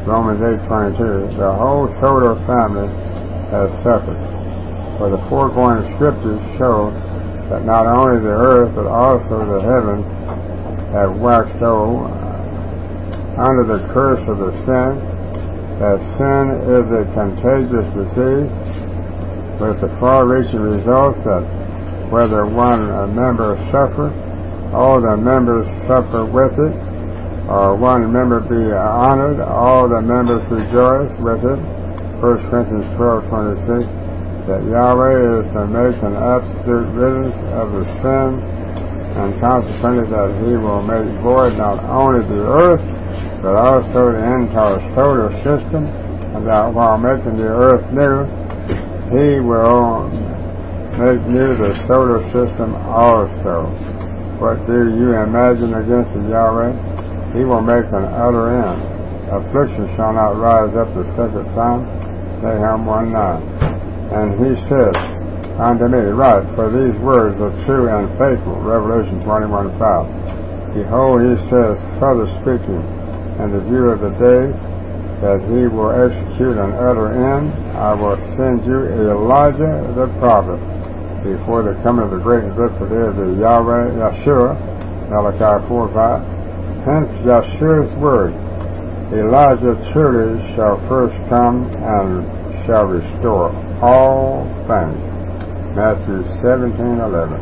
Romans eight twenty-two. The whole solar family has suffered. For the foregoing scriptures show that not only the earth but also the heavens have waxed old under the curse of the sin, that sin is a contagious disease, with the far-reaching results that whether one member suffer, all the members suffer with it, or one member be honored, all the members rejoice with it. First Corinthians twelve twenty-six. That Yahweh is to make an absolute riddance of the sin, and consequently that He will make void not only the earth, but also the entire solar system, and that while making the earth new, He will make new the solar system also. What do you imagine against the Yahweh? He will make an utter end. Affliction shall not rise up the second time. Nahum one nine. And he says unto me, Write, for these words are true and faithful. Revelation twenty-one five. Behold, he says, further speaking, in the view of the day that he will execute an utter end, I will send you Elijah the prophet before the coming of the great and dreadful day of the Yahweh, Yeshua, Malachi four five. Hence Yeshua's word, Elijah truly shall first come and shall restore all things. Matthew seventeen eleven.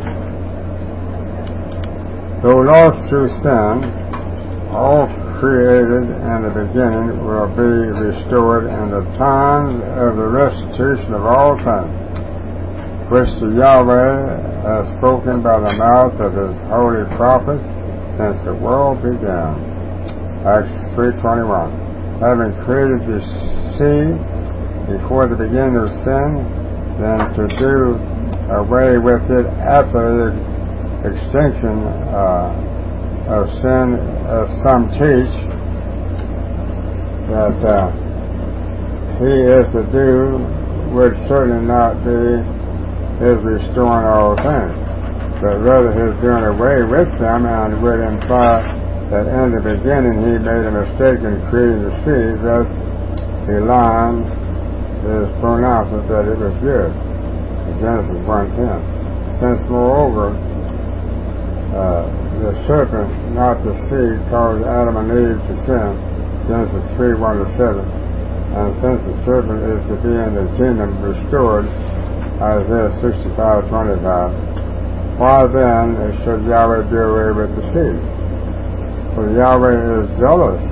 Though lost through sin, all created in the beginning will be restored in the time of the restitution of all things, which the Yahweh has spoken by the mouth of His holy prophets since the world began. Acts three twenty-one. Having created the sea before the beginning of sin, then to do away with it after the extinction uh, of sin, as some teach that uh, He is to do would certainly not be His restoring all things, but rather His doing away with them, and would imply that in the beginning He made a mistake in creating the sea, thus belying His pronouncement that it was good. Genesis one ten. Since moreover uh, the serpent, not the seed, caused Adam and Eve to sin, Genesis three one to seven, and since the serpent is to be in the kingdom restored, Isaiah sixty-five twenty-five, why then should Yahweh do away with the seed? For Yahweh is jealous,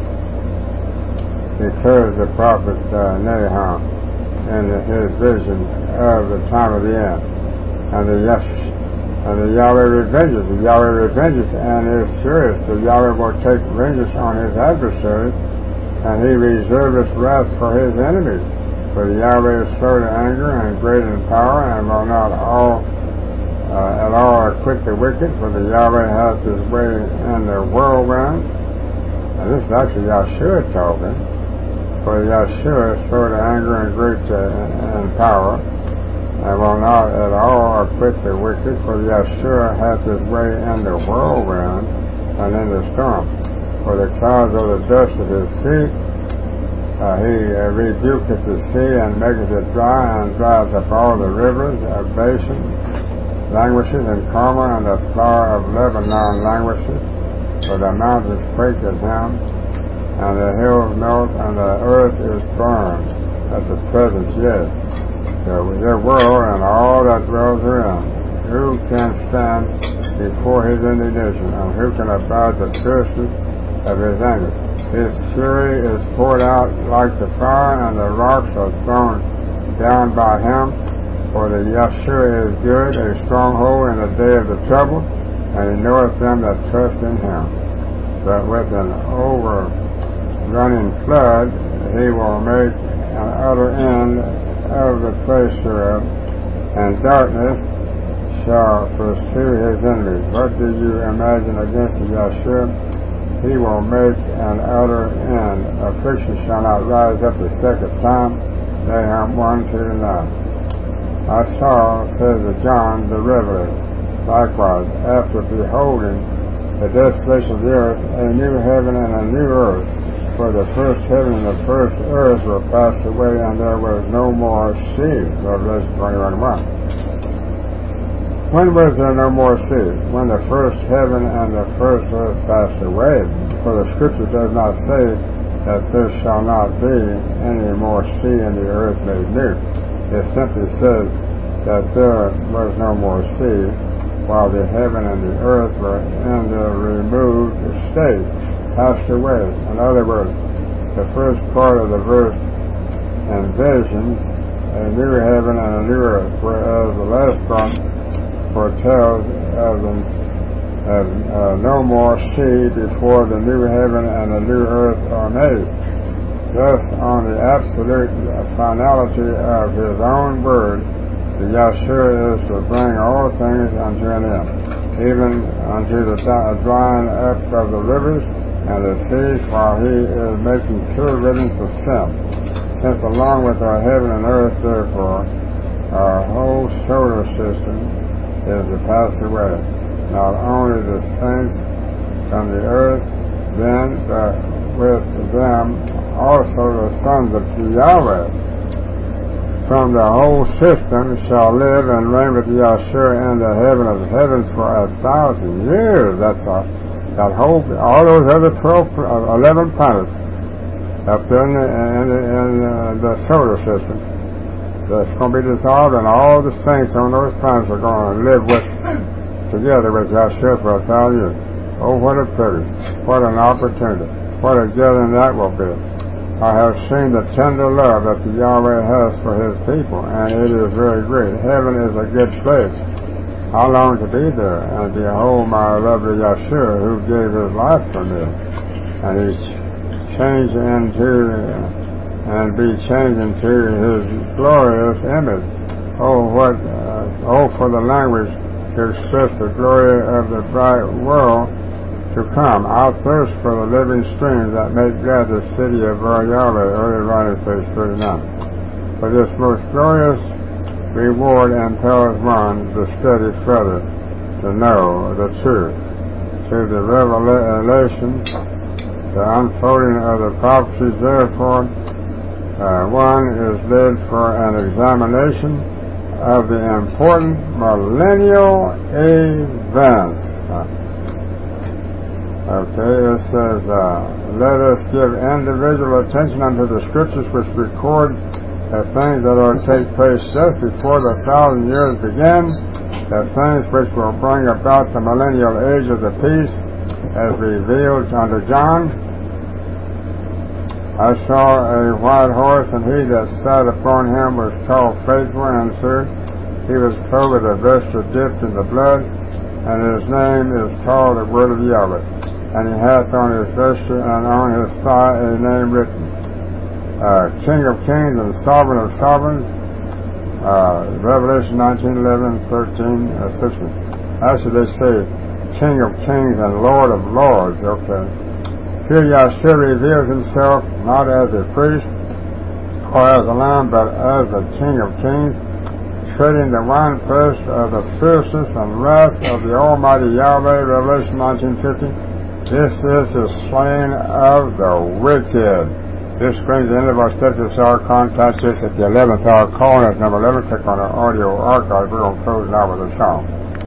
declares the prophet uh, Nahum in his vision of the time of the end. And the, and the Yahweh revenges. The Yahweh revenges and is furious. The Yahweh will take vengeance on his adversaries, and He reserves His wrath for His enemies. For the Yahweh is slow to anger and great in power, and will not all uh, at all acquit the wicked. For the Yahweh has His way in the whirlwind. And this is actually Yeshua talking. For Yeshua is slow to anger and great uh, in power, and will not at all acquit the wicked. For Yeshua hath His way in the whirlwind and in the storm. For the clouds are the dust of His feet. Uh, he uh, rebuketh the sea and maketh it dry, and drives up all the rivers of Bashan, languishes, and Carmel, and the flower of Lebanon languishes. For the mountains quake at Him, and the hills melt, and the earth is burned at the presence, yes, the, the world and all that dwells therein. Who can stand before His indignation, and who can abide the fierceness of His anger? His fury is poured out like the fire, and the rocks are thrown down by Him. For the Yeshua is good, a stronghold in the day of the trouble, and He knoweth them that trust in Him. But with an over running flood, He will make an utter end of the place thereof, and darkness shall pursue His enemies. What do you imagine against the Yeshua? He will make an utter end. Affliction shall not rise up the second time. Nahum one two to nine. I saw, says John the Revelator, likewise, after beholding the desolation of the earth, a new heaven and a new earth. For the first heaven and the first earth were passed away, and there was no more sea. Revelation twenty-one one. When was there no more sea? When the first heaven and the first earth passed away. For the Scripture does not say that there shall not be any more sea and the earth made new. It simply says that there was no more sea while the heaven and the earth were in the removed state, passed away. In other words, the first part of the verse envisions a new heaven and a new earth, whereas the last part foretells of, the, of uh, no more sea before the new heaven and the new earth are made. Thus, on the absolute finality of his own word, the Yahshua is to bring all things unto an end, even unto the drying up of the rivers and the seas, while he is making pure riddance of sin. Since along with our heaven and earth, therefore, our whole solar system is to pass away. Not only the saints from the earth, then, but with them also the sons of Yahweh from the whole system shall live and reign with Yahshua in the heaven of heavens for a thousand years. That's a, that whole, all those other twelve, eleven planets up there in the, in the, in the solar system. That's going to be dissolved, and all the saints on those planets are going to live with together with Yahshua for a thousand years. Oh, what a privilege! What an opportunity! What a gathering that will be! I have seen the tender love that the Yahweh has for his people, and it is very great. Heaven is a good place. I long to be there and behold my lovely Yahshua, who gave his life for me, and he's changed into and be changed into his glorious image. Oh, what! Uh, oh, for the language to express the glory of the bright world to come. I thirst for the living streams that make glad the city of our Yahweh. Early writing, page thirty-nine. For this most glorious reward impels one to study further, to know the truth. To the revelation, the unfolding of the prophecies, therefore, uh, one is led for an examination of the important millennial events. Uh, Okay, it says, uh, let us give individual attention unto the Scriptures which record the things that are to take place just before the thousand years begin, the things which will bring about the millennial age of the peace as revealed unto John. I saw a white horse, and he that sat upon him was called Faithful and True. He was clothed with a vesture dipped in the blood, and his name is called the Word of Yahweh. And he hath on his vesture and on his thigh a name written, uh, King of Kings and Sovereign of Sovereigns. Uh, Revelation nineteen, eleven, thirteen, uh, sixteen. Actually, they say King of Kings and Lord of Lords. Okay. Here Yahshua reveals himself not as a priest or as a lamb, but as a King of Kings, treading the winepress of the fierceness and wrath of the Almighty Yahweh. Revelation nineteen fifty. This is the slain of the wicked. This brings the end of our study this hour. Contact us at the eleventh hour. Call us number eleven. Click on our audio archive. We're going to close now with a song.